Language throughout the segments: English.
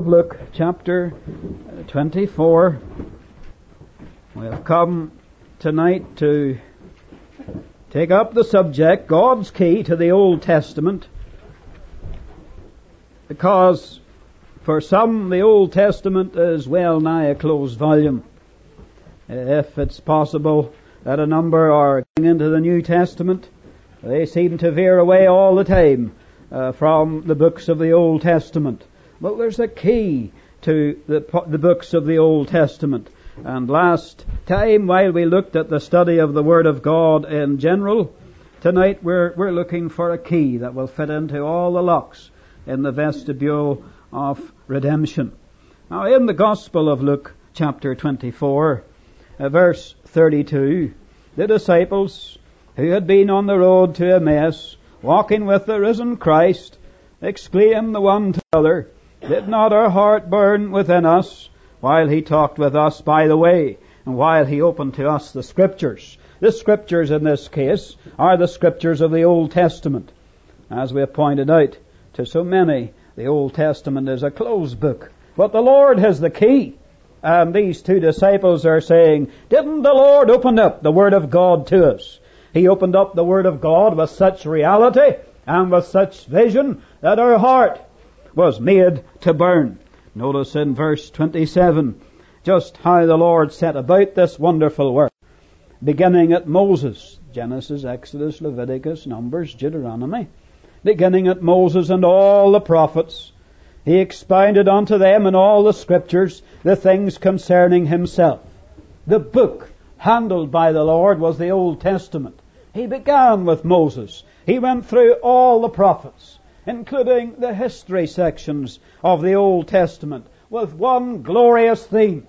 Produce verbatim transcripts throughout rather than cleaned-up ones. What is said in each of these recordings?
Luke chapter twenty-four. We have come tonight to take up the subject, God's key to the Old Testament, because for some the Old Testament is well nigh a closed volume. If it's possible that a number are going into the New Testament, they seem to veer away all the time uh, from the books of the Old Testament. Well, there's a key to the, the books of the Old Testament. And last time, while we looked at the study of the Word of God in general, tonight we're, we're looking for a key that will fit into all the locks in the vestibule of redemption. Now, in the Gospel of Luke, chapter twenty-four, uh, verse thirty-two, the disciples who had been on the road to Emmaus, walking with the risen Christ, exclaimed the one to the other, "Did not our heart burn within us while he talked with us by the way, and while he opened to us the Scriptures?" The Scriptures in this case are the Scriptures of the Old Testament. As we have pointed out to so many, the Old Testament is a closed book, but the Lord has the key. And these two disciples are saying, didn't the Lord open up the Word of God to us? He opened up the Word of God with such reality and with such vision that our heart was made to burn. Notice in verse twenty-seven just how the Lord set about this wonderful work. Beginning at Moses, Genesis, Exodus, Leviticus, Numbers, Deuteronomy. Beginning at Moses and all the prophets, he expounded unto them in all the Scriptures the things concerning himself. The book handled by the Lord was the Old Testament. He began with Moses. He went through all the prophets, including the history sections of the Old Testament, with one glorious theme.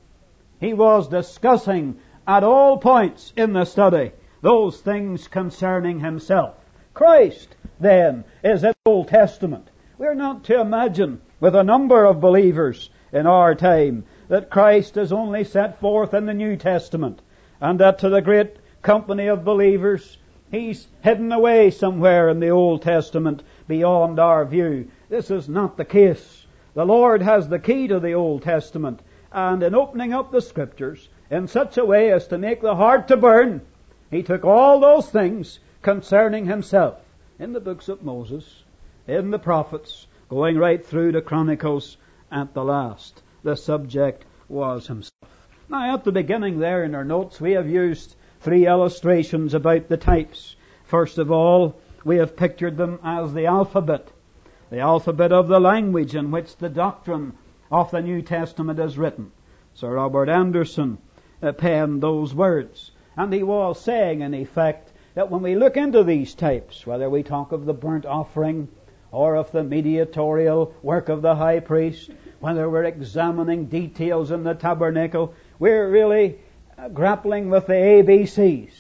He was discussing at all points in the study those things concerning himself. Christ, then, is in the Old Testament. We're not to imagine with a number of believers in our time that Christ is only set forth in the New Testament, and that to the great company of believers He's hidden away somewhere in the Old Testament beyond our view. This is not the case. The Lord has the key to the Old Testament, and in opening up the Scriptures in such a way as to make the heart to burn, He took all those things concerning Himself in the books of Moses, in the prophets, going right through the Chronicles at the last. The subject was Himself. Now, at the beginning there in our notes, we have used three illustrations about the types. First of all, we have pictured them as the alphabet. The alphabet of the language in which the doctrine of the New Testament is written. Sir Robert Anderson uh, penned those words. And he was saying, in effect, that when we look into these types, whether we talk of the burnt offering or of the mediatorial work of the high priest, whether we're examining details in the tabernacle, we're really grappling with the A B Cs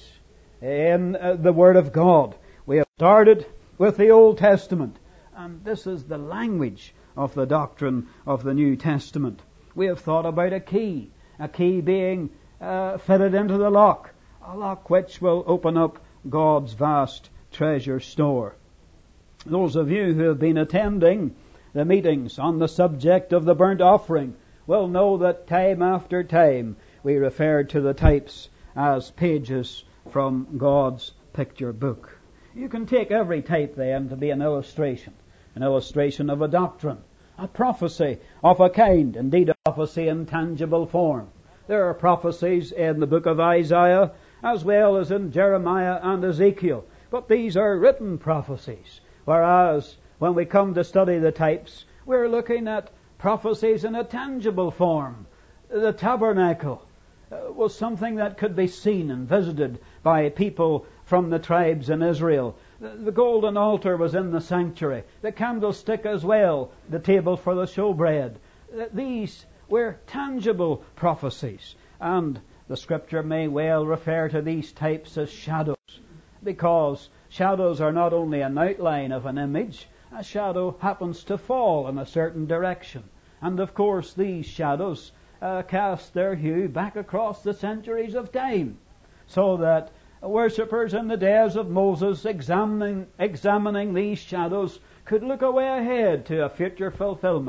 in uh, the Word of God. We have started with the Old Testament, and this is the language of the doctrine of the New Testament. We have thought about a key, a key being uh, fitted into the lock, a lock which will open up God's vast treasure store. Those of you who have been attending the meetings on the subject of the burnt offering will know that time after time we referred to the types as pages from God's picture book. You can take every type then to be an illustration, an illustration of a doctrine, a prophecy of a kind, indeed a prophecy in tangible form. There are prophecies in the book of Isaiah as well as in Jeremiah and Ezekiel, but these are written prophecies, whereas when we come to study the types, we're looking at prophecies in a tangible form. The tabernacle was something that could be seen and visited by people from the tribes in Israel. The golden altar was in the sanctuary. The candlestick as well. The table for the showbread. These were tangible prophecies. And the Scripture may well refer to these types as shadows, because shadows are not only an outline of an image. A shadow happens to fall in a certain direction. And of course these shadows Uh, cast their hue back across the centuries of time, so that worshippers in the days of Moses examining, examining these shadows could look away ahead to a future fulfillment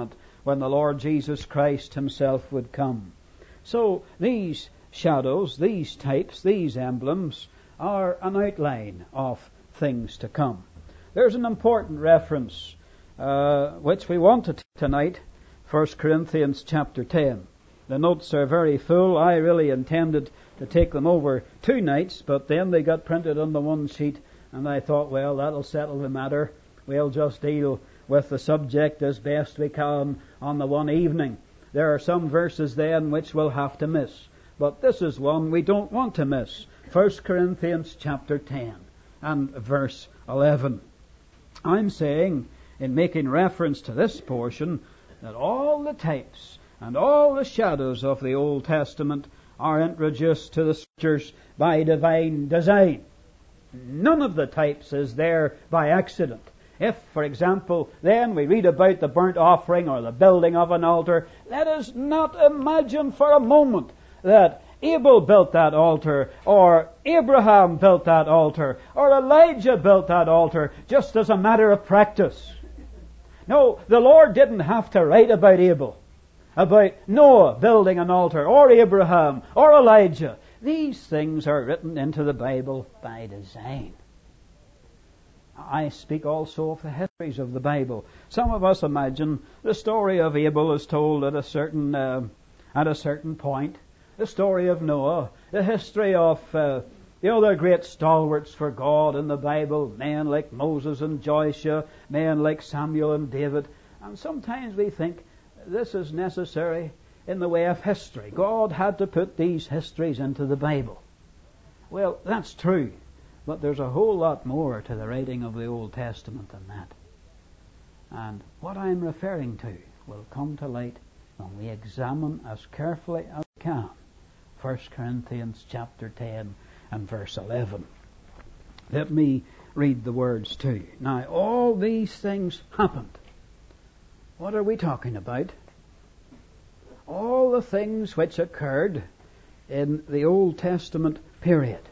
when the Lord Jesus Christ himself would come. So these shadows, these types, these emblems are an outline of things to come. There's an important reference uh, which we want to take tonight, First Corinthians chapter ten. The notes are very full. I really intended to take them over two nights, but then they got printed on the one sheet, and I thought, well, that'll settle the matter. We'll just deal with the subject as best we can on the one evening. There are some verses then which we'll have to miss, but this is one we don't want to miss. First Corinthians chapter ten and verse eleven. I'm saying, in making reference to this portion, that all the types and all the shadows of the Old Testament are introduced to the Scriptures by divine design. None of the types is there by accident. If, for example, then we read about the burnt offering or the building of an altar, let us not imagine for a moment that Abel built that altar, or Abraham built that altar, or Elijah built that altar, just as a matter of practice. No, the Lord didn't have to write about Abel, about Noah building an altar, or Abraham, or Elijah. These things are written into the Bible by design. I speak also of the histories of the Bible. Some of us imagine the story of Abel is told at a certain uh, at a certain point. The story of Noah, the history of uh, the other great stalwarts for God in the Bible, men like Moses and Joshua, men like Samuel and David. And sometimes we think this is necessary in the way of history. God had to put these histories into the Bible. Well, that's true, but there's a whole lot more to the writing of the Old Testament than that. And what I'm referring to will come to light when we examine as carefully as we can First Corinthians chapter ten and verse eleven. Let me read the words to you. Now, all these things happened. What are we talking about? All the things which occurred in the Old Testament period.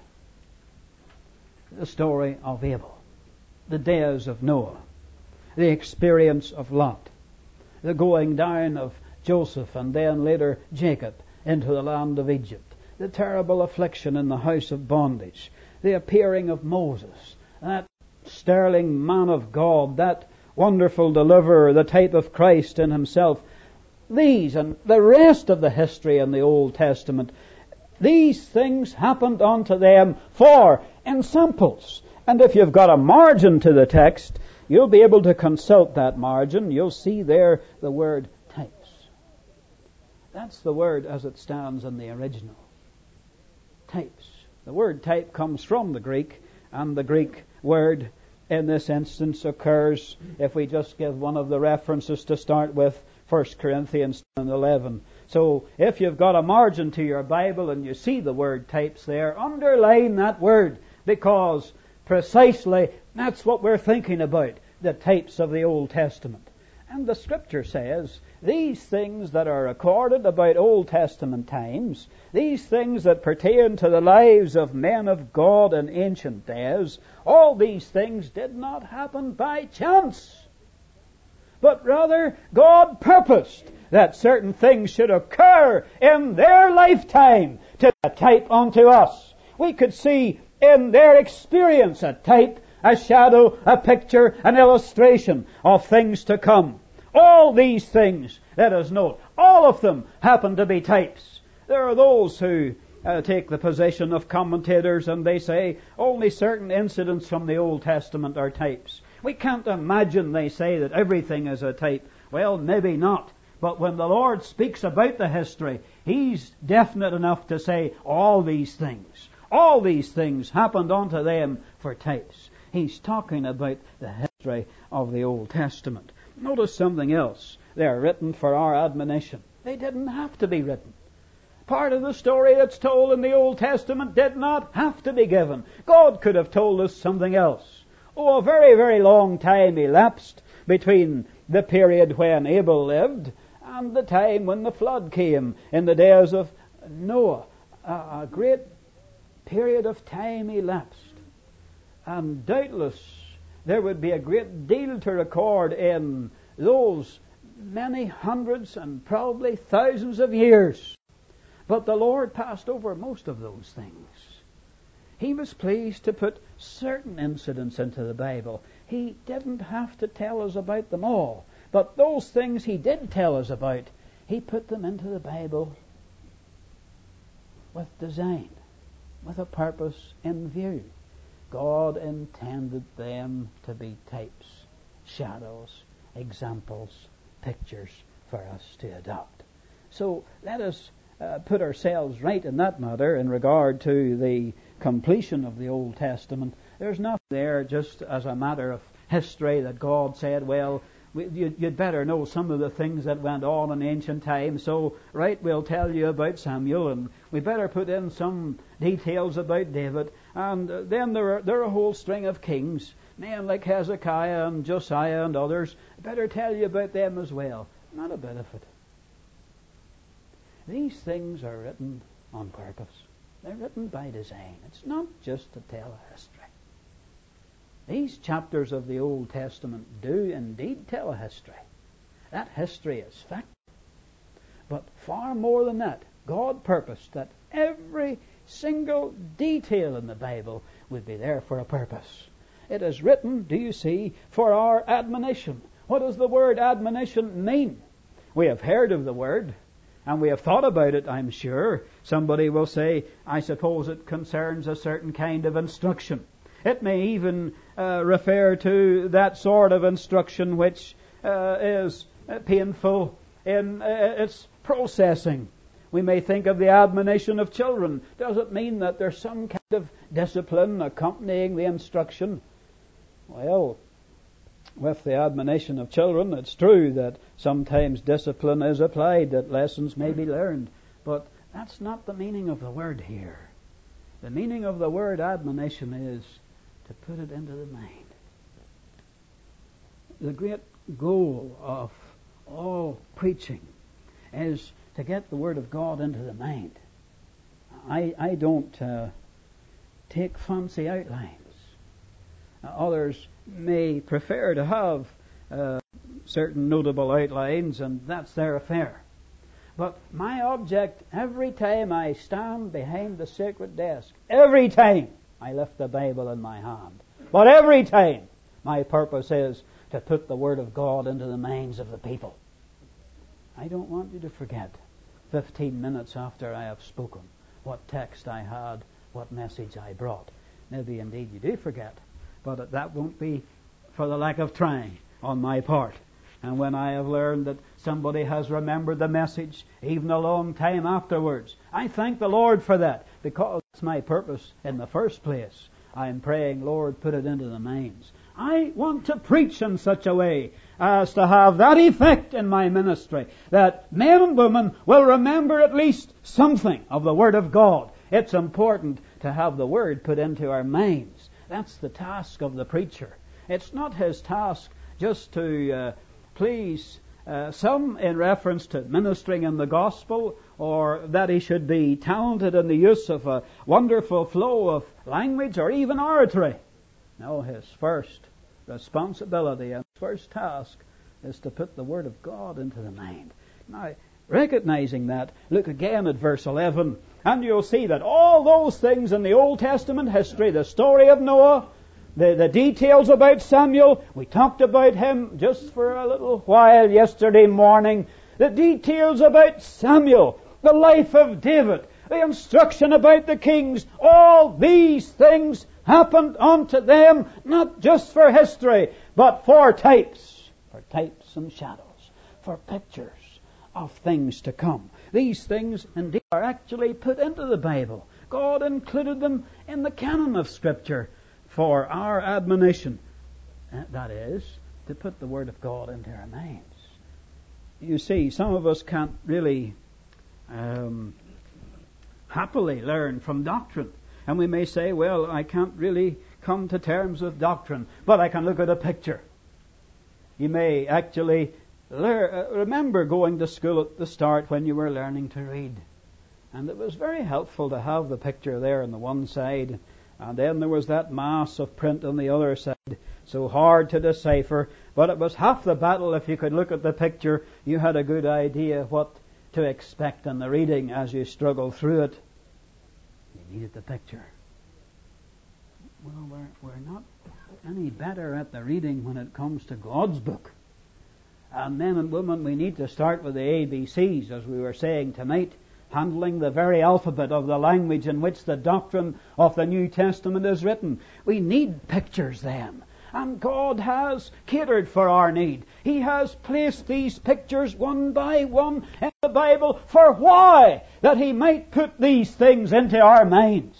The story of Abel, the days of Noah, the experience of Lot, the going down of Joseph and then later Jacob into the land of Egypt, the terrible affliction in the house of bondage, the appearing of Moses, that sterling man of God, that wonderful deliverer, the type of Christ in himself. These and the rest of the history in the Old Testament, these things happened unto them for ensamples. And if you've got a margin to the text, you'll be able to consult that margin. You'll see there the word types. That's the word as it stands in the original. Types. The word type comes from the Greek, and the Greek word in this instance occurs, if we just give one of the references to start with, First Corinthians ten and eleven. So if you've got a margin to your Bible and you see the word types there, underline that word, because precisely that's what we're thinking about, the types of the Old Testament. And the Scripture says, these things that are recorded about Old Testament times, these things that pertain to the lives of men of God in ancient days, all these things did not happen by chance, but rather God purposed that certain things should occur in their lifetime to be a type unto us. We could see in their experience a type, a shadow, a picture, an illustration of things to come. All these things, let us note, all of them happen to be types. There are those who uh, take the position of commentators and they say only certain incidents from the Old Testament are types. We can't imagine, they say, that everything is a type. Well, maybe not. But when the Lord speaks about the history, He's definite enough to say all these things. All these things happened unto them for types. He's talking about the history of the Old Testament. Notice something else. They are written for our admonition. They didn't have to be written. Part of the story that's told in the Old Testament did not have to be given. God could have told us something else. Oh, a very, very long time elapsed between the period when Abel lived and the time when the flood came in the days of Noah. A, a great period of time elapsed. And doubtless there would be a great deal to record in those many hundreds and probably thousands of years. But the Lord passed over most of those things. He was pleased to put certain incidents into the Bible. He didn't have to tell us about them all. But those things He did tell us about, He put them into the Bible with design, with a purpose in view. God intended them to be types, shadows, examples, pictures for us to adopt. So let us uh, put ourselves right in that matter in regard to the completion of the Old Testament. There's nothing there just as a matter of history that God said, well, we, you, you'd better know some of the things that went on in ancient times, so right, we'll tell you about Samuel, and we better put in some details about David, and uh, then there are, there are a whole string of kings, men like Hezekiah and Josiah and others. Better tell you about them as well. Not a bit of it. These things are written on purpose. They're written by design. It's not just to tell a history. These chapters of the Old Testament do indeed tell a history. That history is fact. But far more than that, God purposed that every single detail in the Bible would be there for a purpose. It is written, do you see, for our admonition. What does the word admonition mean? We have heard of the word, and we have thought about it, I'm sure. Somebody will say, I suppose it concerns a certain kind of instruction. It may even uh, refer to that sort of instruction which uh, is painful in uh, its processing. We may think of the admonition of children. Does it mean that there's some kind of discipline accompanying the instruction? Well, with the admonition of children, it's true that sometimes discipline is applied, that lessons may be learned. But that's not the meaning of the word here. The meaning of the word admonition is to put it into the mind. The great goal of all preaching is to get the Word of God into the mind. I, I don't uh, take fancy outlines. Uh, others may prefer to have uh, certain notable outlines, and that's their affair. But my object every time I stand behind the sacred desk, every time I lift the Bible in my hand, but every time my purpose is to put the Word of God into the minds of the people. I don't want you to forget, fifteen minutes after I have spoken, what text I had, what message I brought. Maybe indeed you do forget, but that won't be for the lack of trying on my part. And when I have learned that somebody has remembered the message, even a long time afterwards, I thank the Lord for that, because it's my purpose in the first place. I'm praying, Lord, put it into the minds. I want to preach in such a way as to have that effect in my ministry, that men and women will remember at least something of the Word of God. It's important to have the Word put into our minds. That's the task of the preacher. It's not his task just to uh, please uh, some in reference to ministering in the gospel, or that he should be talented in the use of a wonderful flow of language or even oratory. No, his first responsibility and first task is to put the Word of God into the mind. Now, recognizing that, look again at verse eleven, and you'll see that all those things in the Old Testament history, the story of Noah, the, the details about Samuel, we talked about him just for a little while yesterday morning, the details about Samuel, the life of David, the instruction about the kings, all these things happened unto them, not just for history, but for types, for types and shadows, for pictures of things to come. These things indeed are actually put into the Bible. God included them in the canon of Scripture for our admonition. That is, to put the Word of God into our minds. You see, some of us can't really um, happily learn from doctrine. And we may say, well, I can't really come to terms with doctrine, but I can look at a picture. You may actually lear- remember going to school at the start when you were learning to read. And it was very helpful to have the picture there on the one side, And then there was that mass of print on the other side, so hard to decipher. But it was half the battle. If you could look at the picture, you had a good idea what to expect in the reading as you struggled through it. You needed the picture. Well, we're, we're not any better at the reading when it comes to God's book. And men and women, we need to start with the A B Cs, as we were saying tonight, handling the very alphabet of the language in which the doctrine of the New Testament is written. We need pictures then. And God has catered for our need. He has placed these pictures one by one in the Bible. For why? That He might put these things into our minds.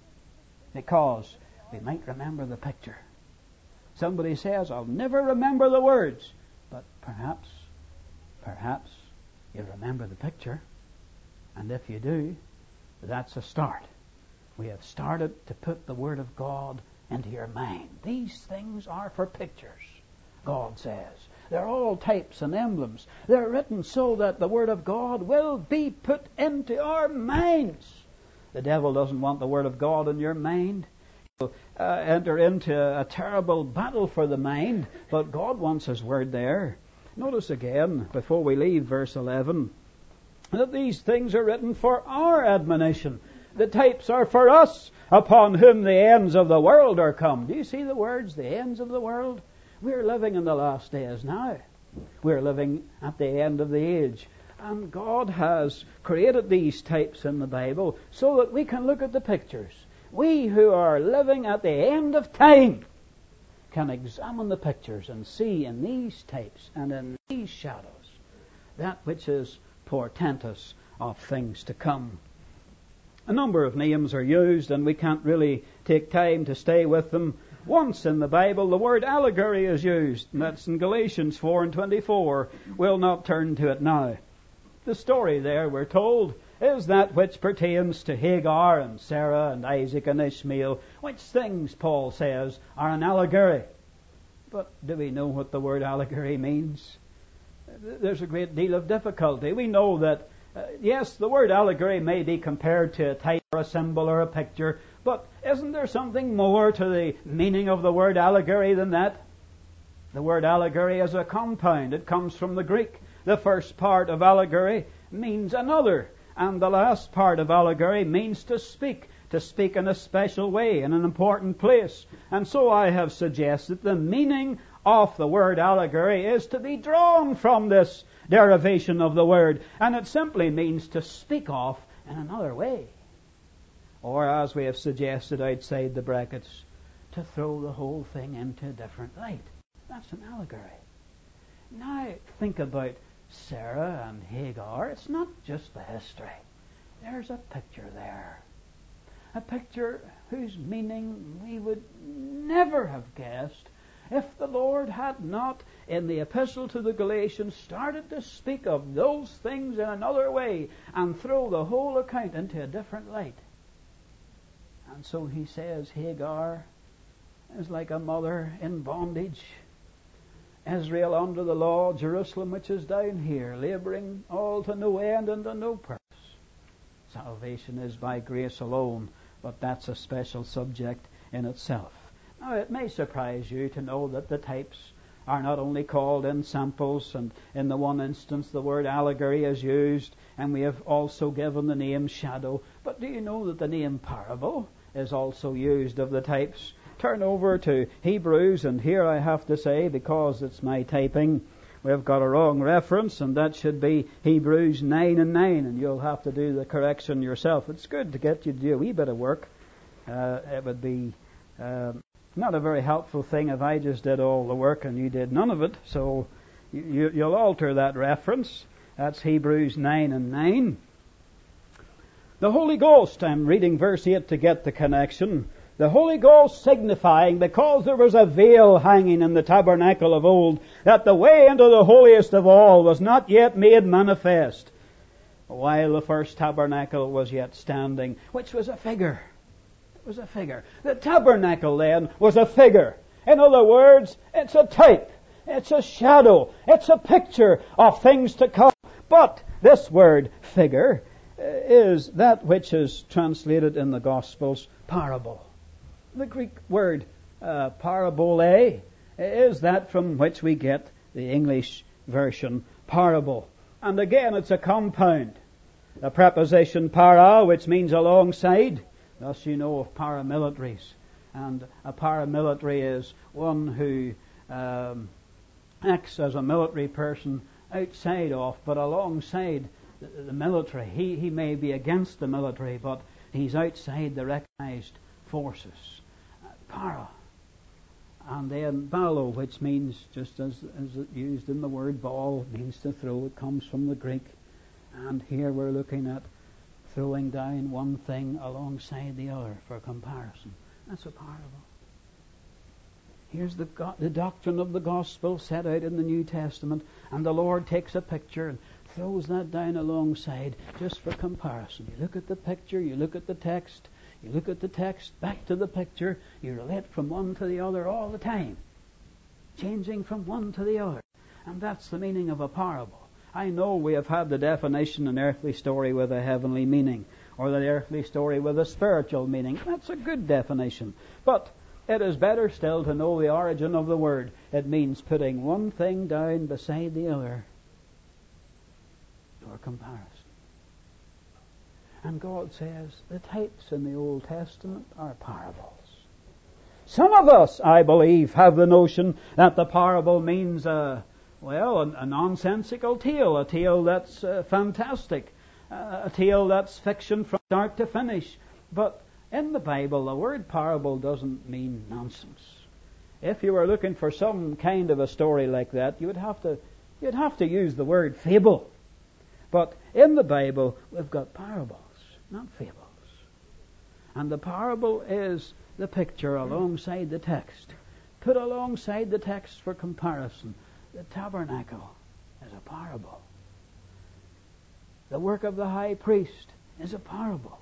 Because we might remember the picture. Somebody says, I'll never remember the words. But perhaps, perhaps you'll remember the picture. And if you do, that's a start. We have started to put the Word of God into your mind. These things are for pictures, God says. They're all types and emblems. They're written so that the Word of God will be put into our minds. The devil doesn't want the Word of God in your mind. He'll uh, enter into a terrible battle for the mind, but God wants His Word there. Notice again, before we leave verse eleven, that these things are written for our admonition. The types are for us, upon whom the ends of the world are come. Do you see the words, the ends of the world? We're living in the last days now. We're living at the end of the age. And God has created these types in the Bible so that we can look at the pictures. We who are living at the end of time can examine the pictures and see in these types and in these shadows that which is portentous of things to come. A number of names are used, and we can't really take time to stay with them. Once in the Bible, the word allegory is used, and that's in Galatians four and twenty-four. We'll not turn to it now. The story there, we're told, is that which pertains to Hagar and Sarah and Isaac and Ishmael, which things, Paul says, are an allegory. But do we know what the word allegory means? There's a great deal of difficulty. We know that, uh, yes, the word allegory may be compared to a type or a symbol or a picture, but isn't there something more to the meaning of the word allegory than that? The word allegory is a compound. It comes from the Greek. The first part of allegory means another, and the last part of allegory means to speak, to speak in a special way, in an important place. And so I have suggested the meaning of the word allegory is to be drawn from this derivation of the word, and it simply means to speak of in another way. Or, as we have suggested outside the brackets, to throw the whole thing into a different light. That's an allegory. Now think about Sarah and Hagar. It's not just the history. There's a picture there. A picture whose meaning we would never have guessed if the Lord had not, in the epistle to the Galatians, started to speak of those things in another way and throw the whole account into a different light. And so he says Hagar is like a mother in bondage. Israel under the law, Jerusalem which is down here, labouring all to no end and to no purpose. Salvation is by grace alone, but that's a special subject in itself. Now, it may surprise you to know that the types are not only called in samples, and in the one instance the word allegory is used, and we have also given the name shadow. But do you know that the name parable is also used of the types? Turn over to Hebrews, and here I have to say, because it's my typing, we've got a wrong reference, and that should be Hebrews nine and nine, and you'll have to do the correction yourself. It's good to get you to do a wee bit of work. Uh, it would be uh, not a very helpful thing if I just did all the work and you did none of it, so you, you'll alter that reference. That's Hebrews nine and nine. The Holy Ghost, I'm reading verse eight to get the connection. The Holy Ghost signifying, because there was a veil hanging in the tabernacle of old, that the way into the holiest of all was not yet made manifest, while the first tabernacle was yet standing, which was a figure. It was a figure. The tabernacle then was a figure. In other words, it's a type. It's a shadow. It's a picture of things to come. But this word figure is that which is translated in the Gospels parable. The Greek word uh, parabole is that from which we get the English version parable. And again, it's a compound. The preposition para, which means alongside. Thus you know of paramilitaries. And a paramilitary is one who um, acts as a military person outside of, but alongside the, the military. He, he may be against the military, but he's outside the recognized forces. Uh, para. And then balo, which means, just as, as it used in the word ball, means to throw. It comes from the Greek. And here we're looking at throwing down one thing alongside the other for comparison. That's a parable. Here's the, go- the doctrine of the gospel set out in the New Testament, and the Lord takes a picture and throws that down alongside just for comparison. You look at the picture, you look at the text, you look at the text, back to the picture, you relate from one to the other all the time, changing from one to the other. And that's the meaning of a parable. I know we have had the definition, an earthly story with a heavenly meaning, or the earthly story with a spiritual meaning. That's a good definition. But it is better still to know the origin of the word. It means putting one thing down beside the other for comparison. And God says the types in the Old Testament are parables. Some of us, I believe, have the notion that the parable means a Well, a, a nonsensical tale, a tale that's uh, fantastic, uh, a tale that's fiction from start to finish. But in the Bible, the word parable doesn't mean nonsense. If you were looking for some kind of a story like that, you would have to, you'd have to use the word fable. But in the Bible, we've got parables, not fables. And the parable is the picture alongside the text, put alongside the text for comparison. The tabernacle is a parable. The work of the high priest is a parable.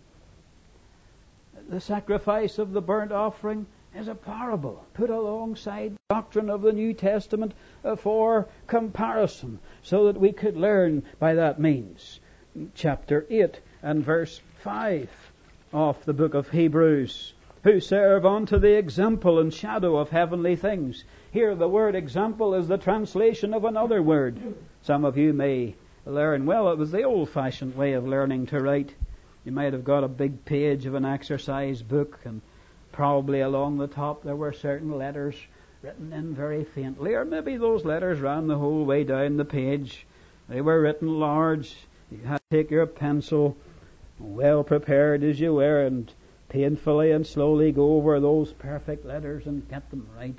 The sacrifice of the burnt offering is a parable, put alongside the doctrine of the New Testament for comparison, so that we could learn by that means. Chapter eight and verse five of the book of Hebrews. Who serve unto the example and shadow of heavenly things. Here the word example is the translation of another word. Some of you may learn, well, it was the old-fashioned way of learning to write. You might have got a big page of an exercise book, and probably along the top there were certain letters written in very faintly, or maybe those letters ran the whole way down the page. They were written large. You had to take your pencil, well prepared as you were, and painfully and slowly go over those perfect letters and get them right.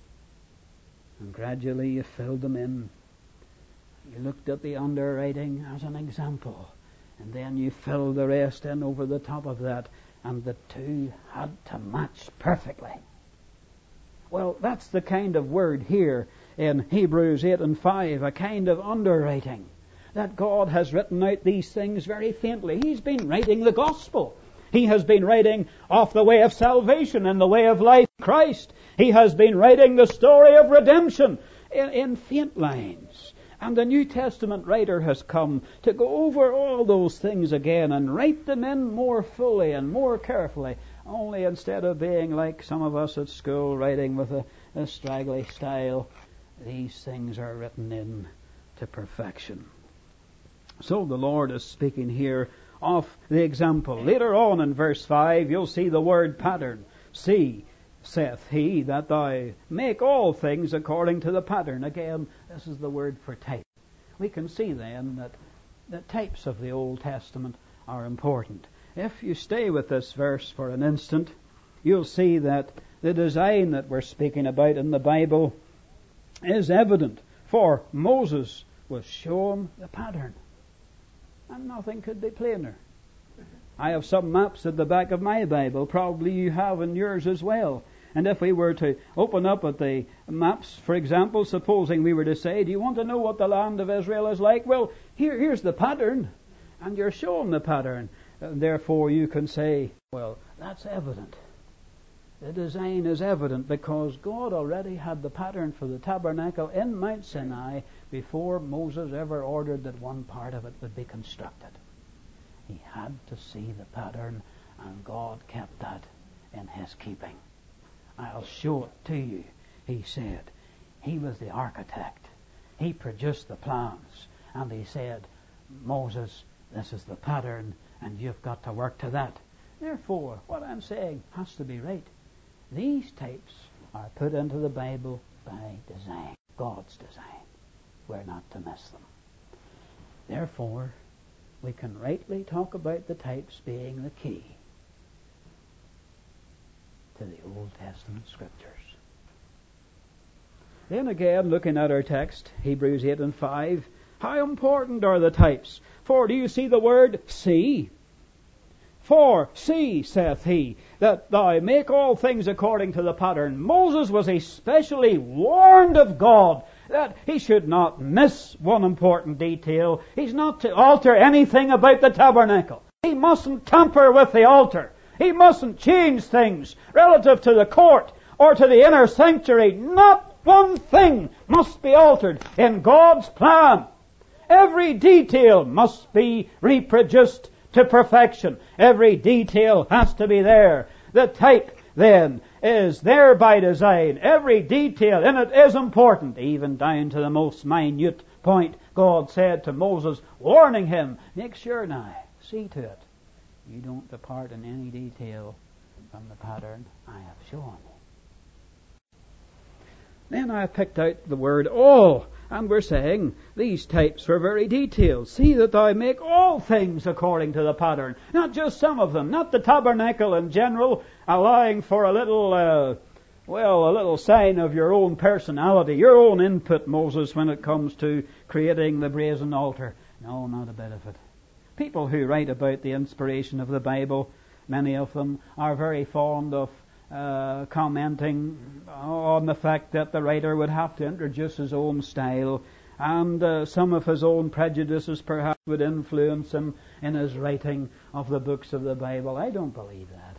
And gradually you filled them in. You looked at the underwriting as an example, and then you filled the rest in over the top of that, and the two had to match perfectly. Well, that's the kind of word here in Hebrews eight and five, a kind of underwriting, that God has written out these things very faintly. He's been writing the gospel. He has been writing of the way of salvation and the way of life in Christ. He has been writing the story of redemption in, in faint lines. And the New Testament writer has come to go over all those things again and write them in more fully and more carefully. Only instead of being like some of us at school, writing with a, a straggly style, these things are written in to perfection. So the Lord is speaking here of the example. Later on in verse five, you'll see the word pattern. See, saith he, that thou make all things according to the pattern. Again, this is the word for type. We can see then that the types of the Old Testament are important. If you stay with this verse for an instant, you'll see that the design that we're speaking about in the Bible is evident. For Moses was shown the pattern. And nothing could be plainer. I have some maps at the back of my Bible. Probably you have in yours as well. And if we were to open up at the maps, for example, supposing we were to say, do you want to know what the land of Israel is like? Well, here, here's the pattern. And you're shown the pattern. And therefore you can say, well, that's evident. The design is evident because God already had the pattern for the tabernacle in Mount Sinai before Moses ever ordered that one part of it would be constructed. He had to see the pattern, and God kept that in His keeping. I'll show it to you, He said. He was the architect. He produced the plans. And He said, Moses, this is the pattern, and you've got to work to that. Therefore, what I'm saying has to be right. These types are put into the Bible by design, God's design. We're not to miss them. Therefore, we can rightly talk about the types being the key to the Old Testament Scriptures. Then again, looking at our text, Hebrews eight and five, how important are the types? For do you see the word see? For see, saith he, that thou make all things according to the pattern. Moses was especially warned of God that he should not miss one important detail. He's not to alter anything about the tabernacle. He mustn't tamper with the altar. He mustn't change things relative to the court or to the inner sanctuary. Not one thing must be altered in God's plan. Every detail must be reproduced to perfection. Every detail has to be there. The type, then, is there by design. Every detail in it is important, even down to the most minute point. God said to Moses, warning him, make sure now, see to it, you don't depart in any detail from the pattern I have shown. Then I picked out the word all, and we're saying these types were very detailed. See that thou make all things according to the pattern, not just some of them, not the tabernacle in general, allowing for a little, uh, well, a little sign of your own personality, your own input, Moses, when it comes to creating the brazen altar. No, not a bit of it. People who write about the inspiration of the Bible, many of them are very fond of Uh, commenting on the fact that the writer would have to introduce his own style, and uh, some of his own prejudices perhaps would influence him in his writing of the books of the Bible. I don't believe that.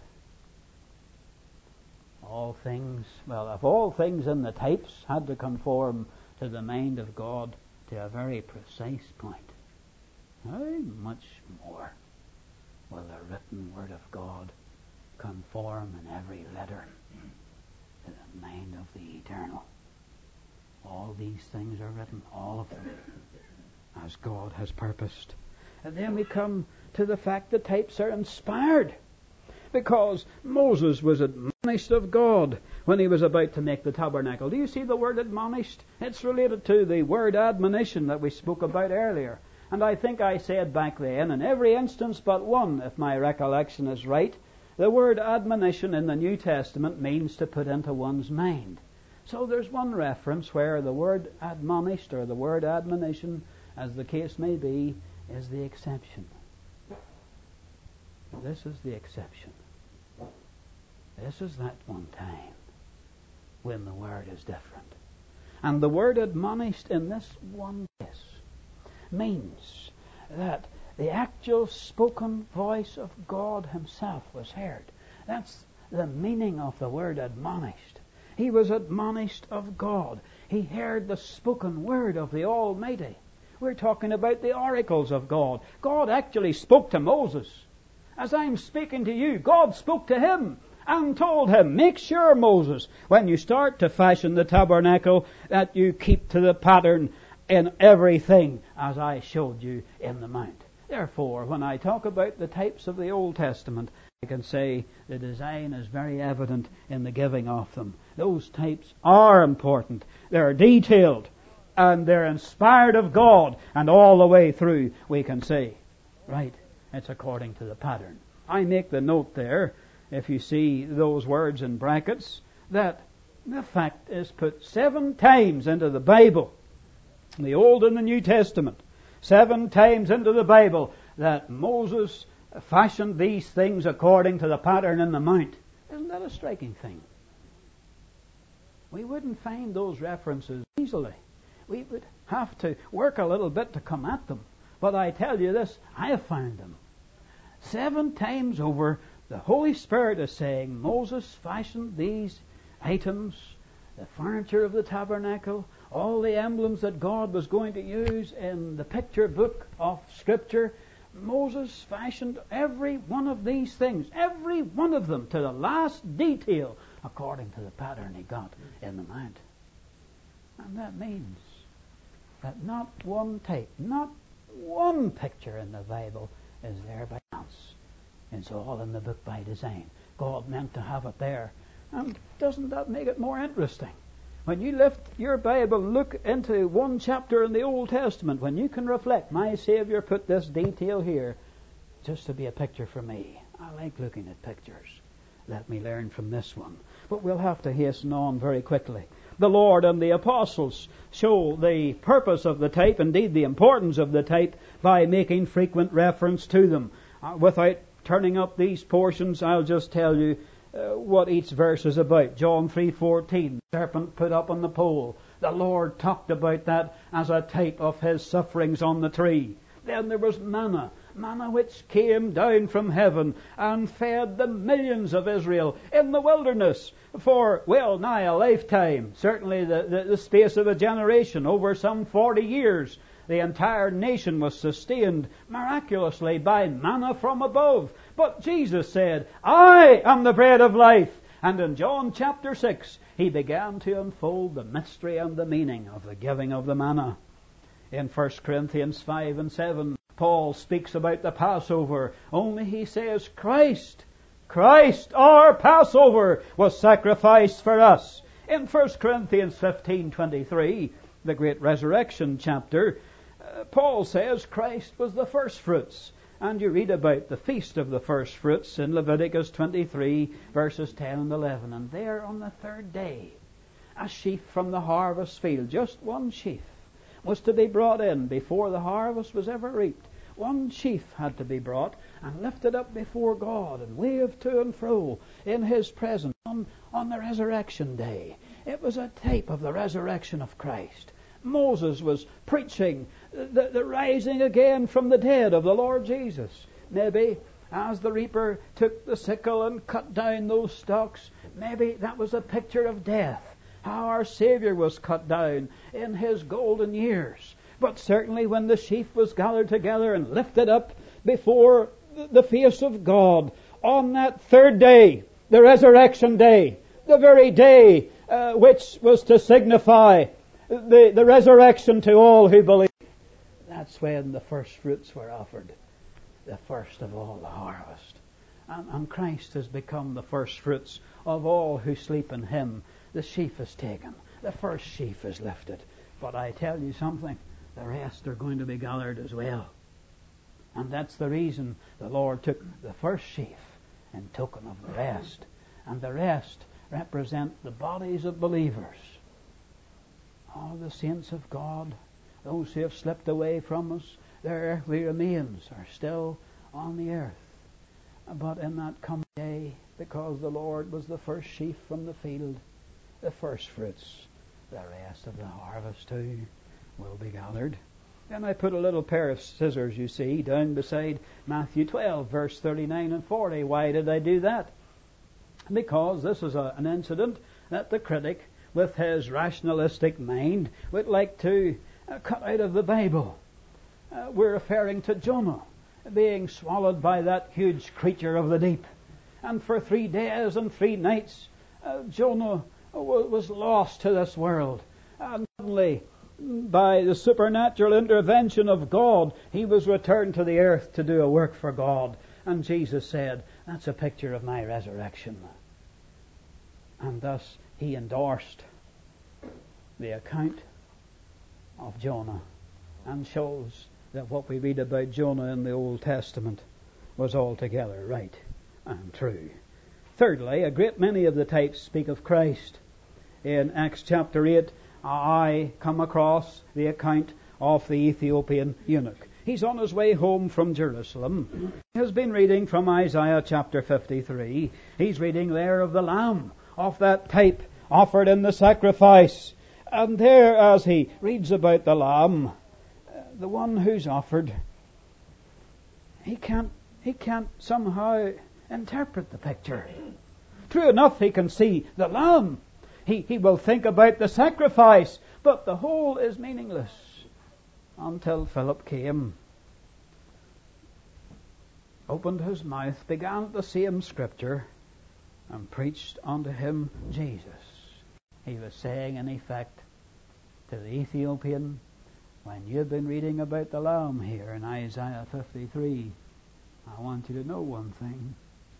All things, well, if all things in the types had to conform to the mind of God to a very precise point, how much more will the written Word of God conform in every letter to the mind of the eternal. All these things are written, all of them, as God has purposed. And then we come to the fact that types are inspired, because Moses was admonished of God when he was about to make the tabernacle. Do you see the word admonished? It's related to the word admonition that we spoke about earlier. And I think I said back then, in every instance but one, if my recollection is right, the word admonition in the New Testament means to put into one's mind. So there's one reference where the word admonished or the word admonition, as the case may be, is the exception. This is the exception. This is that one time when the word is different. And the word admonished in this one case means that the actual spoken voice of God Himself was heard. That's the meaning of the word admonished. He was admonished of God. He heard the spoken word of the Almighty. We're talking about the oracles of God. God actually spoke to Moses. As I'm speaking to you, God spoke to him and told him, make sure, Moses, when you start to fashion the tabernacle, that you keep to the pattern in everything as I showed you in the mount. Therefore, when I talk about the types of the Old Testament, I can say the design is very evident in the giving of them. Those types are important. They're detailed, and they're inspired of God, and all the way through we can say, right, it's according to the pattern. I make the note there, if you see those words in brackets, that the fact is put seven times into the Bible, the Old and the New Testament. Seven times into the Bible that Moses fashioned these things according to the pattern in the mount. Isn't that a striking thing? We wouldn't find those references easily. We would have to work a little bit to come at them. But I tell you this, I have found them. Seven times over, the Holy Spirit is saying, Moses fashioned these items, the furniture of the tabernacle, all the emblems that God was going to use in the picture book of Scripture Moses fashioned every one of these things, every one of them, to the last detail, according to the pattern he got in the mount. And that means that not one type, not one picture in the Bible is there by chance. It's all in the book by design. God meant to have it there. And doesn't that make it more interesting? When you lift your Bible, look into one chapter in the Old Testament, when you can reflect, my Savior put this detail here just to be a picture for me. I like looking at pictures. Let me learn from this one. But we'll have to hasten on very quickly. The Lord and the apostles show the purpose of the type, indeed the importance of the type, by making frequent reference to them. Uh, without turning up these portions, I'll just tell you Uh, what each verse is about. John three fourteen, serpent put up on the pole. The Lord talked about that as a type of His sufferings on the tree. Then there was manna, manna which came down from heaven and fed the millions of Israel in the wilderness for, well, nigh a lifetime. Certainly the, the, the space of a generation, over some forty years. The entire nation was sustained miraculously by manna from above. But Jesus said, I am the bread of life. And in John chapter six, He began to unfold the mystery and the meaning of the giving of the manna. In First Corinthians five and seven, Paul speaks about the Passover. Only he says, Christ, Christ, our Passover, was sacrificed for us. In First Corinthians fifteen twenty-three, the great resurrection chapter, uh, Paul says Christ was the first fruits. And you read about the feast of the first fruits in Leviticus twenty-three, verses ten and eleven. And there on the third day, a sheaf from the harvest field, just one sheaf, was to be brought in before the harvest was ever reaped. One sheaf had to be brought and lifted up before God and waved to and fro in His presence on, on the resurrection day. It was a type of the resurrection of Christ. Moses was preaching the, the rising again from the dead of the Lord Jesus. Maybe as the reaper took the sickle and cut down those stalks, maybe that was a picture of death, how our Savior was cut down in His golden years. But certainly when the sheaf was gathered together and lifted up before the face of God on that third day, the resurrection day, the very day uh, which was to signify the, the resurrection to all who believe, that's when the first fruits were offered, the first of all the harvest. And, and Christ has become the first fruits of all who sleep in Him. The sheaf is taken, the first sheaf is lifted. But I tell you something, the rest are going to be gathered as well. And that's the reason the Lord took the first sheaf in token of the rest. And the rest represent the bodies of believers. All the saints of God, those who have slipped away from us, their earthly remains are still on the earth. But in that coming day, because the Lord was the first sheaf from the field, the first fruits, the rest of the harvest too will be gathered. Then I put a little pair of scissors, you see, down beside Matthew twelve, verse thirty-nine and forty. Why did I do that? Because this is a, an incident that the critic, with his rationalistic mind, would like to uh, cut out of the Bible. Uh, we're referring to Jonah being swallowed by that huge creature of the deep. And for three days and three nights, uh, Jonah w- was lost to this world. And suddenly, by the supernatural intervention of God, he was returned to the earth to do a work for God. And Jesus said, that's a picture of my resurrection. And thus he endorsed the account of Jonah and shows that what we read about Jonah in the Old Testament was altogether right and true. Thirdly, a great many of the types speak of Christ. In Acts chapter eight, I come across the account of the Ethiopian eunuch. He's on his way home from Jerusalem. He has been reading from Isaiah chapter fifty-three. He's reading there of the Lamb, of that type offered in the sacrifice. And there, as he reads about the Lamb, the one who's offered, he can't, he can't somehow interpret the picture. True enough, he can see the Lamb. He, he will think about the sacrifice, but the whole is meaningless until Philip came opened his mouth, began at the same scripture, and preached unto him Jesus. He was saying, in effect, to the Ethiopian, when you've been reading about the Lamb here in Isaiah fifty-three, I want you to know one thing.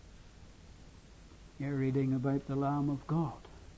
You're reading about the Lamb of God.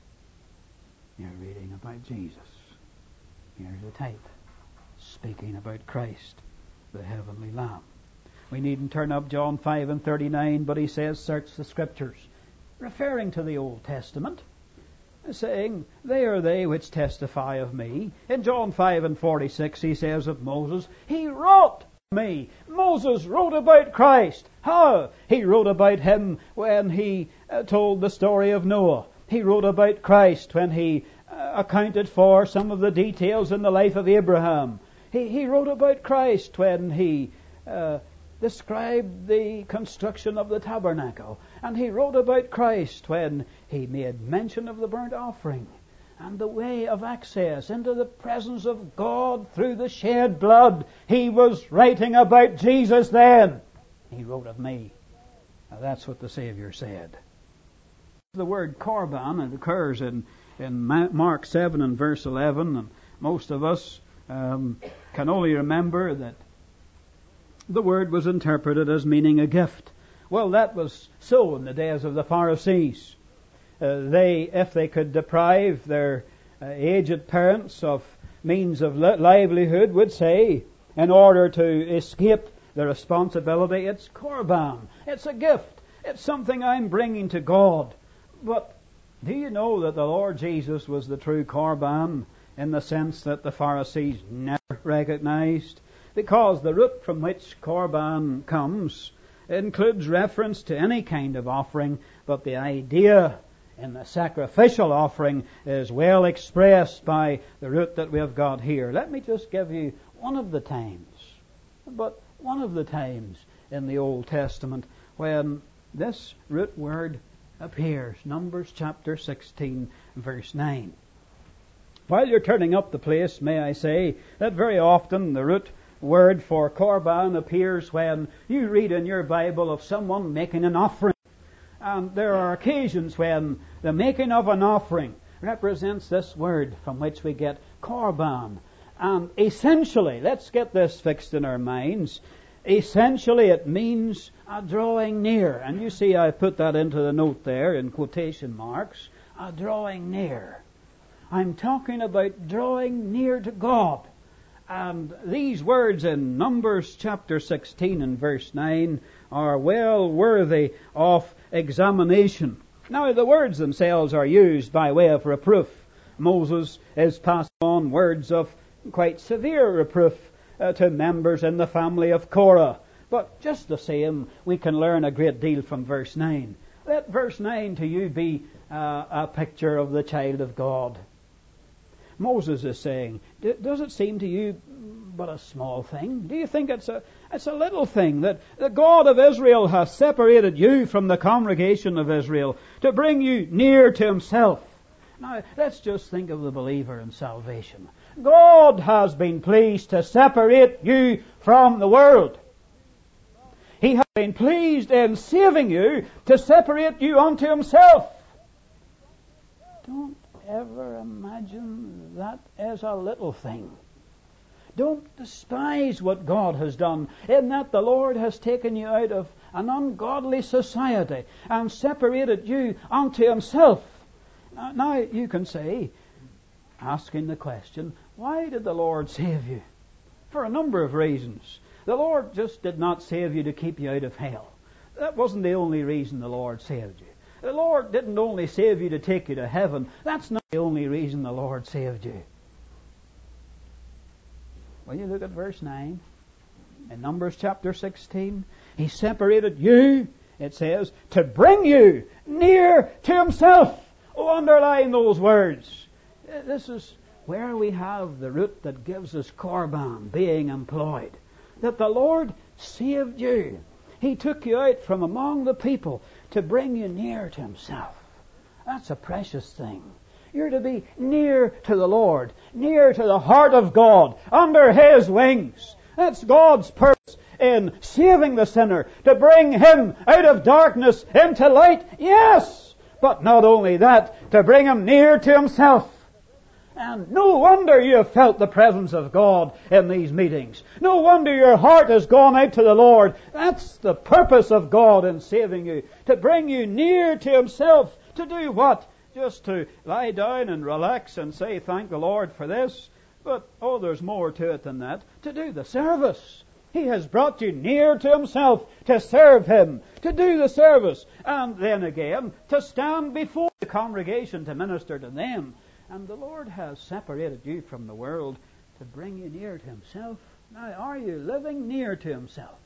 You're reading about Jesus. Here's a type speaking about Christ, the heavenly Lamb. We needn't turn up John five and thirty-nine, but he says, search the Scriptures, referring to the Old Testament, saying, they are they which testify of me. In John five and forty-six he says of Moses, he wrote me. Moses wrote about Christ. How? He wrote about him when he uh, told the story of Noah. He wrote about Christ when he uh, accounted for some of the details in the life of Abraham. He, he wrote about Christ when he uh, described the construction of the tabernacle. And he wrote about Christ when he made mention of the burnt offering and the way of access into the presence of God through the shed blood. He was writing about Jesus then. He wrote of me. Now that's what the Savior said. The word korban, it occurs in, in Mark seven and verse eleven, and most of us um, can only remember that the word was interpreted as meaning a gift. Well, that was so in the days of the Pharisees. Uh, they, if they could deprive their uh, aged parents of means of li- livelihood, would say, in order to escape the responsibility, it's korban. It's a gift. It's something I'm bringing to God. But do you know that the Lord Jesus was the true korban in the sense that the Pharisees never recognized? Because the root from which korban comes includes reference to any kind of offering, but the idea in the sacrificial offering is well expressed by the root that we have got here. Let me just give you one of the times, but one of the times in the Old Testament when this root word appears. Numbers chapter sixteen, verse nine. While you're turning up the place, may I say that very often the root word for korban appears when you read in your Bible of someone making an offering. And there are occasions when the making of an offering represents this word from which we get korban. And essentially, let's get this fixed in our minds, essentially it means a drawing near. And you see I put that into the note there in quotation marks, a drawing near. I'm talking about drawing near to God. And these words in Numbers chapter sixteen and verse nine are well worthy of examination. Now, the words themselves are used by way of reproof. Moses is passing on words of quite severe reproof uh, to members in the family of Korah. But just the same, we can learn a great deal from verse nine. Let verse nine to you be uh, a picture of the child of God. Moses is saying, does it seem to you but a small thing? Do you think it's a it's a little thing that the God of Israel has separated you from the congregation of Israel to bring you near to Himself? Now, let's just think of the believer in salvation. God has been pleased to separate you from the world. He has been pleased in saving you to separate you unto Himself. Don't ever imagine that as a little thing. Don't despise what God has done, in that the Lord has taken you out of an ungodly society and separated you unto Himself. Now, now you can say, asking the question, why did the Lord save you? For a number of reasons. The Lord just did not save you to keep you out of hell. That wasn't the only reason the Lord saved you. The Lord didn't only save you to take you to heaven. That's not the only reason the Lord saved you. When you look at verse nine, in Numbers chapter sixteen, He separated you, it says, to bring you near to Himself. Oh, underline those words. This is where we have the root that gives us korban being employed. That the Lord saved you. He took you out from among the people to bring you near to Himself. That's a precious thing. You're to be near to the Lord, near to the heart of God, under His wings. That's God's purpose in saving the sinner, to bring him out of darkness into light. Yes! But not only that, to bring him near to himself. And no wonder you have felt the presence of God in these meetings. No wonder your heart has gone out to the Lord. That's the purpose of God in saving you. To bring you near to himself. To do what? Just to lie down and relax and say, thank the Lord for this. But, oh, there's more to it than that. To do the service. He has brought you near to himself to serve him, to do the service. And then again, to stand before the congregation to minister to them. And the Lord has separated you from the world to bring you near to himself. Now, are you living near to himself?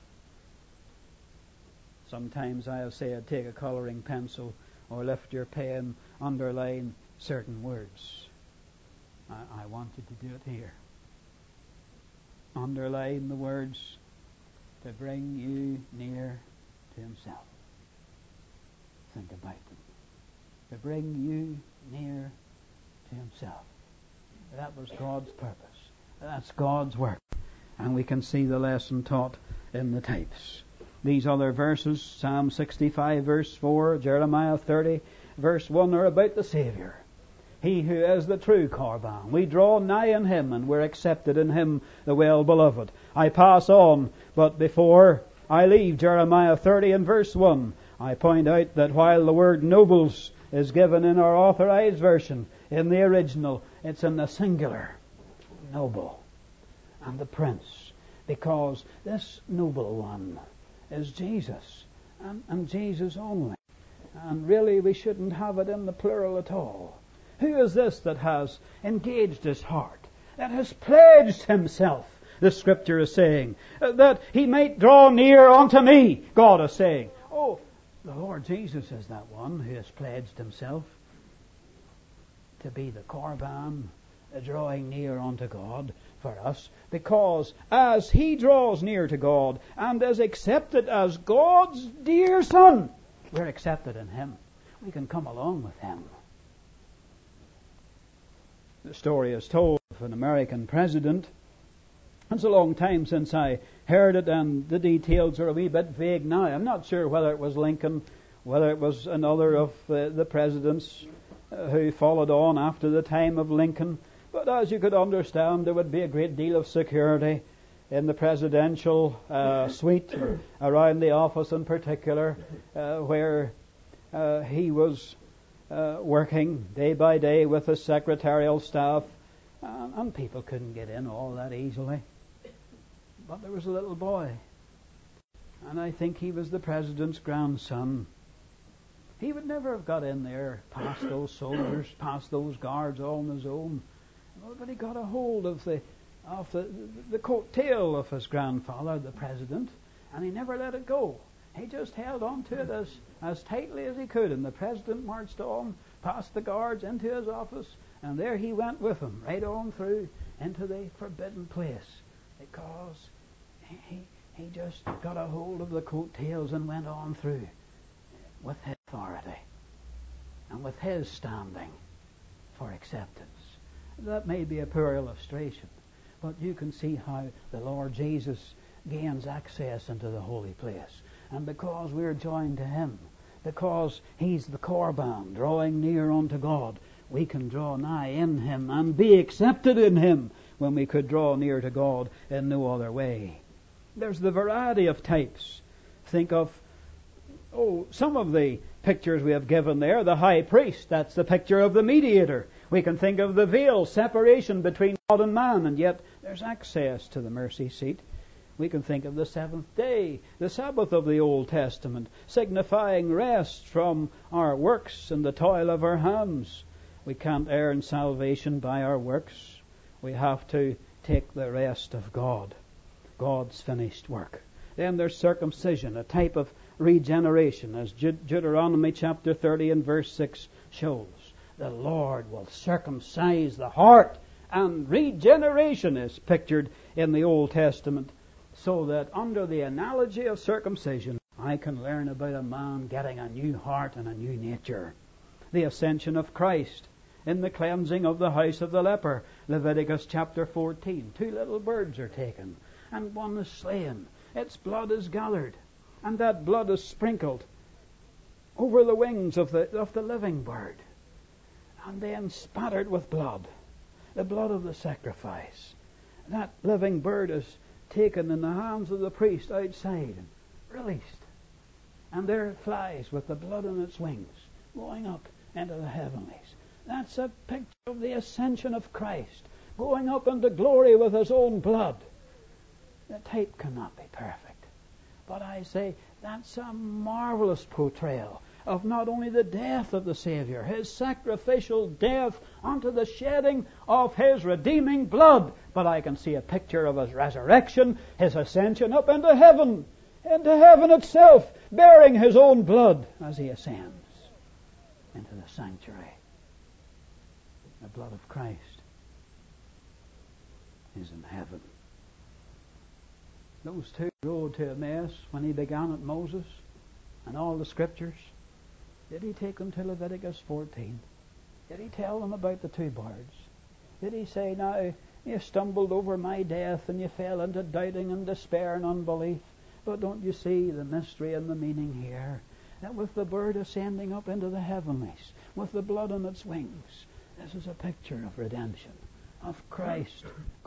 Sometimes I have said, take a colouring pencil or lift your pen, underline certain words. I, I want you to do it here. Underline the words to bring you near to himself. Think about them. To bring you near to himself. That was God's purpose. That's God's work. And we can see the lesson taught in the types. These other verses, Psalm sixty-five verse four, Jeremiah thirty verse one, are about the Saviour. He who is the true Corban. We draw nigh in him, and we're accepted in him, the well-beloved. I pass on, but before I leave Jeremiah thirty and verse one, I point out that while the word nobles is given in our authorized version, in the original, it's in the singular. Noble. And the prince. Because this noble one is Jesus. And, and Jesus only. And really we shouldn't have it in the plural at all. Who is this that has engaged his heart? That has pledged himself, the Scripture is saying. That he might draw near unto me, God is saying. Oh, the Lord Jesus is that one who has pledged himself to be the Corban, drawing near unto God for us, because as he draws near to God and is accepted as God's dear Son, we're accepted in him. We can come along with him. The story is told of an American president. It's a long time since I heard it, and the details are a wee bit vague now. I'm not sure whether it was Lincoln, whether it was another of the, the presidents who followed on after the time of Lincoln. But as you could understand, there would be a great deal of security in the presidential uh, suite, around the office in particular, uh, where uh, he was uh, working day by day with his secretarial staff, uh, and people couldn't get in all that easily. But there was a little boy, and I think he was the president's grandson. He would never have got in there past those soldiers, past those guards all on his own. But he got a hold of the of the, the coat tail of his grandfather, the president, and he never let it go. He just held on to it as, as tightly as he could, and the president marched on, past the guards, into his office, and there he went with him, right on through into the forbidden place, because he, he just got a hold of the coat tails and went on through with his authority and with his standing for acceptance. That may be a poor illustration, but you can see how the Lord Jesus gains access into the holy place. And because we're joined to him, because he's the Corban, drawing near unto God, we can draw nigh in him and be accepted in him when we could draw near to God in no other way. There's the variety of types. Think of Oh, some of the pictures we have given there. The high priest, that's the picture of the mediator. We can think of the veil, separation between God and man, and yet there's access to the mercy seat. We can think of the seventh day, the Sabbath of the Old Testament, signifying rest from our works and the toil of our hands. We can't earn salvation by our works. We have to take the rest of God, God's finished work. Then there's circumcision, a type of regeneration, as Deuteronomy chapter thirty and verse six shows. The Lord will circumcise the heart, and regeneration is pictured in the Old Testament, so that under the analogy of circumcision, I can learn about a man getting a new heart and a new nature. The ascension of Christ in the cleansing of the house of the leper, Leviticus chapter fourteen. Two little birds are taken, and one is slain. its blood is gathered, and that blood is sprinkled over the wings of the, of the living bird, and then spattered with blood, the blood of the sacrifice. That living bird is taken in the hands of the priest outside and released. And there it flies with the blood on its wings, going up into the heavenlies. That's a picture of the ascension of Christ, going up into glory with His own blood. The type cannot be perfect, but I say that's a marvelous portrayal of not only the death of the Savior, His sacrificial death unto the shedding of His redeeming blood, but I can see a picture of His resurrection, His ascension up into heaven, into heaven itself, bearing His own blood as He ascends into the sanctuary. The blood of Christ is in heaven. Those two rode to Emmaus when He began at Moses and all the Scriptures. Did He take them to Leviticus fourteen? Did He tell them about the two birds? Did He say, now, you stumbled over my death and you fell into doubting and despair and unbelief, but don't you see the mystery and the meaning here? That with the bird ascending up into the heavenlies, with the blood on its wings, this is a picture of redemption, of Christ.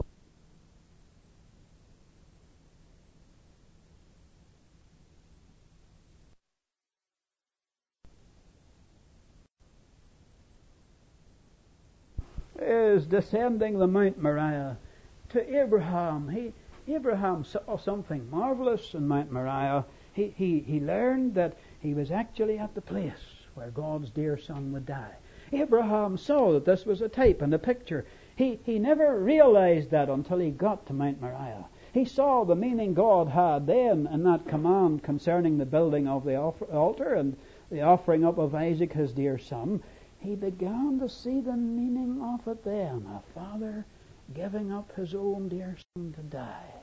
Is descending the Mount Moriah to Abraham. He, Abraham saw something marvelous in Mount Moriah. He, he, he learned that he was actually at the place where God's dear Son would die. Abraham saw that this was a type and a picture. He, he never realized that until he got to Mount Moriah. He saw the meaning God had then in that command concerning the building of the altar and the offering up of Isaac, his dear son. He began to see the meaning of it then. A father giving up his own dear son to die.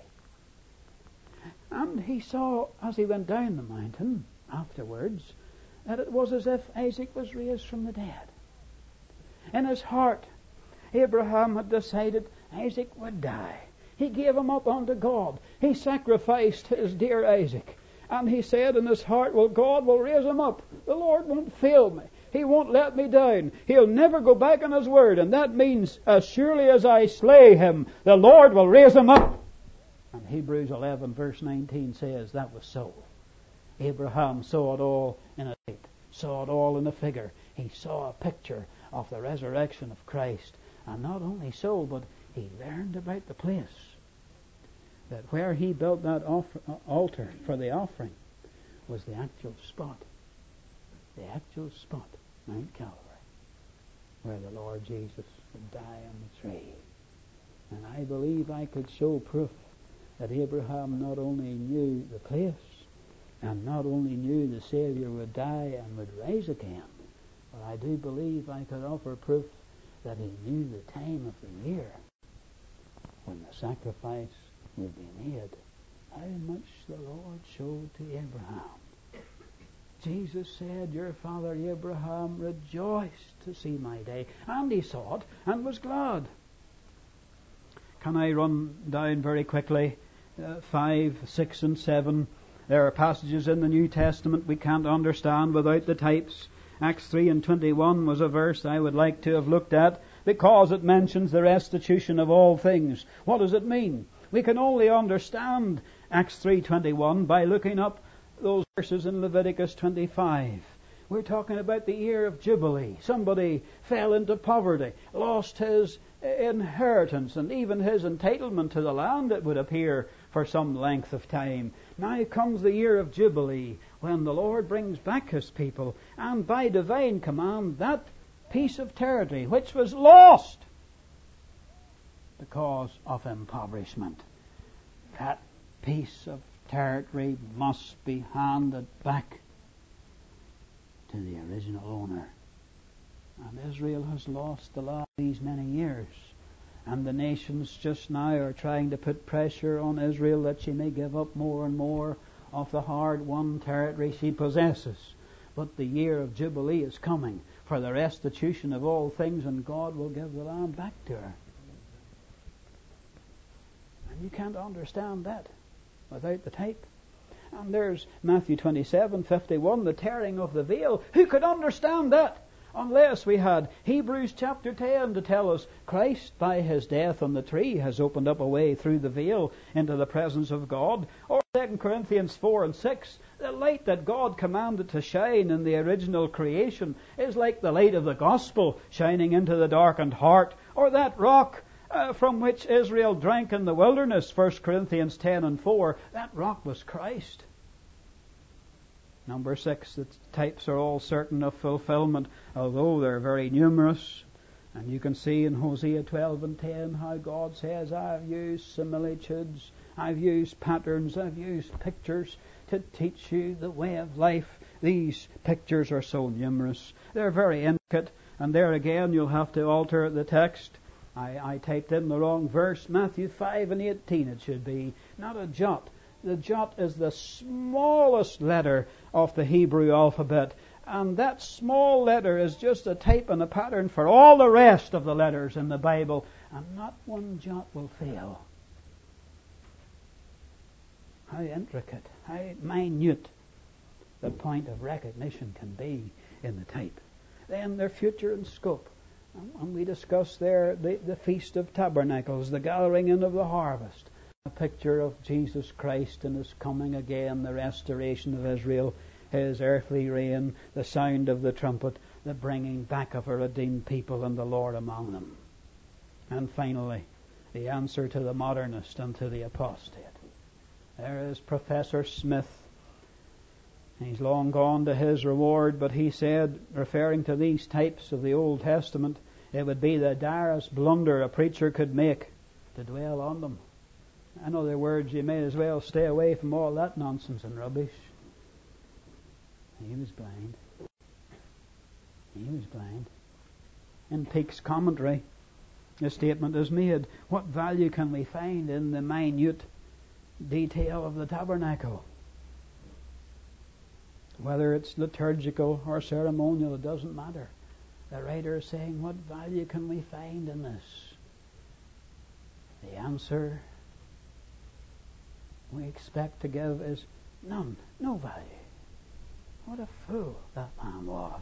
And he saw, as he went down the mountain afterwards, that it was as if Isaac was raised from the dead. In his heart, Abraham had decided Isaac would die. He gave him up unto God. He sacrificed his dear Isaac. And he said in his heart, well, God will raise him up. The Lord won't fail me. He won't let me down. He'll never go back on His word. And that means, as surely as I slay him, the Lord will raise him up. And Hebrews eleven verse nineteen says that was so. Abraham saw it all in a type, saw it all in a figure. He saw a picture of the resurrection of Christ. And not only so, but he learned about the place. That where he built that offer, altar for the offering was the actual spot. The actual spot, Mount Calvary, where the Lord Jesus would die on the tree. And I believe I could show proof that Abraham not only knew the place and not only knew the Savior would die and would rise again, but I do believe I could offer proof that he knew the time of the year when the sacrifice would be made. How much the Lord showed to Abraham. Jesus said, your father Abraham rejoiced to see my day. And he saw it and was glad. Can I run down very quickly? Uh, five, six, and seven. There are passages in the New Testament we can't understand without the types. Acts three and twenty-one was a verse I would like to have looked at because it mentions the restitution of all things. What does it mean? We can only understand Acts three twenty-one by looking up those verses in Leviticus twenty-five. We're talking about the year of Jubilee. Somebody fell into poverty, lost his inheritance and even his entitlement to the land, it would appear, for some length of time. Now comes the year of Jubilee, when the Lord brings back His people, and by divine command, that piece of territory which was lost because of impoverishment, that piece of territory must be handed back to the original owner. And Israel has lost the land these many years. And the nations just now are trying to put pressure on Israel that she may give up more and more of the hard-won territory she possesses. But the year of Jubilee is coming for the restitution of all things, and God will give the land back to her. And you can't understand that without the type. And there's Matthew twenty-seven fifty-one, the tearing of the veil. Who could understand that unless we had Hebrews chapter ten to tell us Christ by his death on the tree has opened up a way through the veil into the presence of God? Or Second Corinthians four and six, the light that God commanded to shine in the original creation is like the light of the gospel shining into the darkened heart. Or that rock uh, from which Israel drank in the wilderness, First Corinthians ten and four, that rock was Christ. Number six, the types are all certain of fulfillment, although they're very numerous. And you can see in Hosea twelve and ten how God says, I've used similitudes, I've used patterns, I've used pictures to teach you the way of life. These pictures are so numerous. They're very intricate. And there again, you'll have to alter the text. I, I typed in the wrong verse. Matthew five and eighteen it should be. Not a jot. The jot is the smallest letter of the Hebrew alphabet. And that small letter is just a type and a pattern for all the rest of the letters in the Bible. And not one jot will fail. How intricate, how minute the point of recognition can be in the type. Then their future and scope. And we discussed there the, the Feast of Tabernacles, the gathering in of the harvest, a picture of Jesus Christ and his coming again, the restoration of Israel, his earthly reign, the sound of the trumpet, the bringing back of a redeemed people and the Lord among them. And finally, the answer to the modernist and to the apostate. There is Professor Smith. He's long gone to his reward, but he said, referring to these types of the Old Testament, it would be the direst blunder a preacher could make to dwell on them. In other words, you may as well stay away from all that nonsense and rubbish. He was blind. He was blind. In Peake's commentary, the statement is made, what value can we find in the minute detail of the tabernacle? Whether it's liturgical or ceremonial, it doesn't matter. The writer is saying, what value can we find in this? The answer we expect to give is none, no value. What a fool that man was.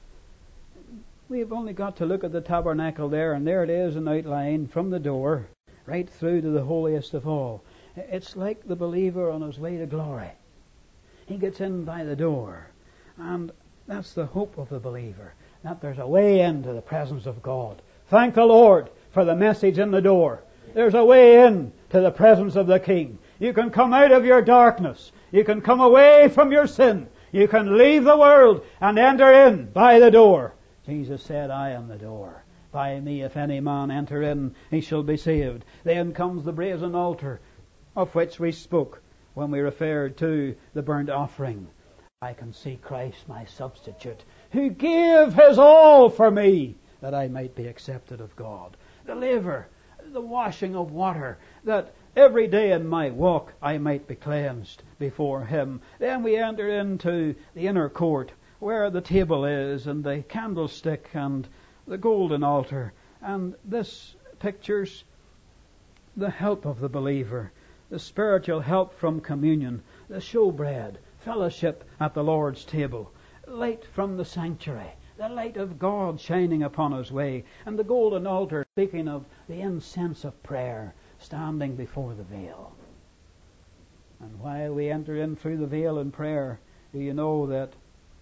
We've only got to look at the tabernacle there, and there it is in outline from the door right through to the holiest of all. It's like the believer on his way to glory. He gets in by the door, and that's the hope of the believer, that there's a way into the presence of God. Thank the Lord for the message in the door. There's a way in to the presence of the King. You can come out of your darkness. You can come away from your sin. You can leave the world and enter in by the door. Jesus said, I am the door. By me, if any man enter in, he shall be saved. Then comes the brazen altar, of which we spoke when we referred to the burnt offering. I can see Christ, my substitute, who gave his all for me, that I might be accepted of God. The laver, the washing of water, that every day in my walk I might be cleansed before him. Then we enter into the inner court, where the table is, and the candlestick, and the golden altar. And this pictures the help of the believer, the spiritual help from communion, the showbread, fellowship at the Lord's table, light from the sanctuary, the light of God shining upon his way, and the golden altar speaking of the incense of prayer standing before the veil. And while we enter in through the veil in prayer, do you know that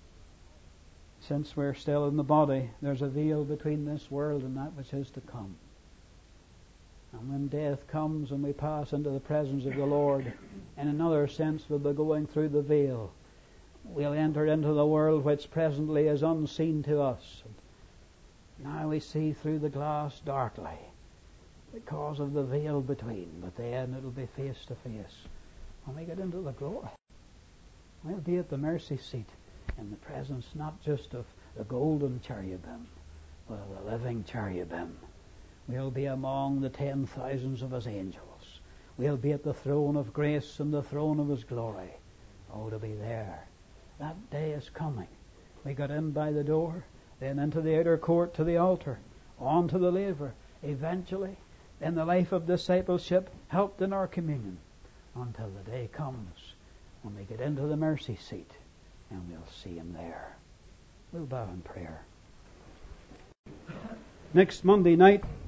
since we're still in the body, there's a veil between this world and that which is to come. And when death comes and we pass into the presence of the Lord, in another sense we'll be going through the veil. We'll enter into the world which presently is unseen to us. Now we see through the glass darkly because of the veil between, but then it'll be face to face. When we get into the glory, we'll be at the mercy seat in the presence not just of the golden cherubim, but of the living cherubim. We'll be among the ten thousands of his angels. We'll be at the throne of grace and the throne of his glory. Oh, to be there. That day is coming. We got in by the door, then into the outer court to the altar, on to the laver. Eventually, in the life of discipleship, helped in our communion. until the day comes when we get into the mercy seat and we'll see Him there. We'll bow in prayer. Next Monday night,